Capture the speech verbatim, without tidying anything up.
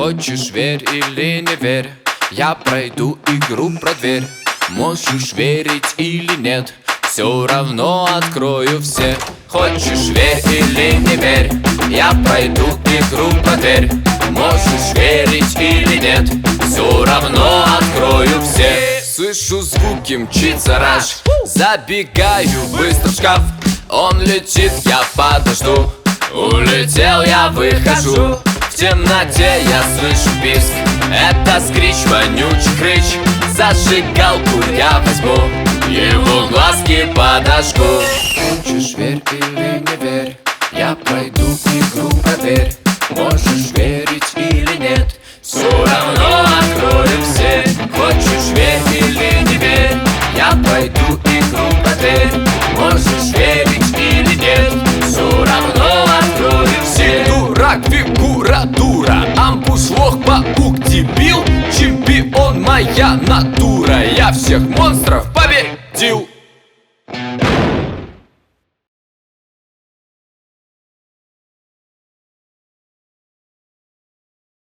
Хочешь верь или не верь, я пройду игру про дверь. Можешь верить или нет, все равно открою все. Хочешь верь или не верь, я пройду игру про дверь. Можешь верить или нет, все равно открою все. Слышу звуки, мчится раж, забегаю быстро в шкаф. Он летит, я подожду. Улетел, я выхожу. В темноте я слышу писк. Это скрич, вонючий крыч. Зажигалку я возьму, его глазки подожгу. Хочешь верь или не верь, я пройду игру проверь. Можешь верить или нет, все равно открою все. Хочешь верь или не верь, я пройду игру проверь. Можешь верить или нет, все равно открою все. Дурак, фигура, дура, амбуш, лох, паук, дебил. Чемпион, моя натура, я всех монстров победил.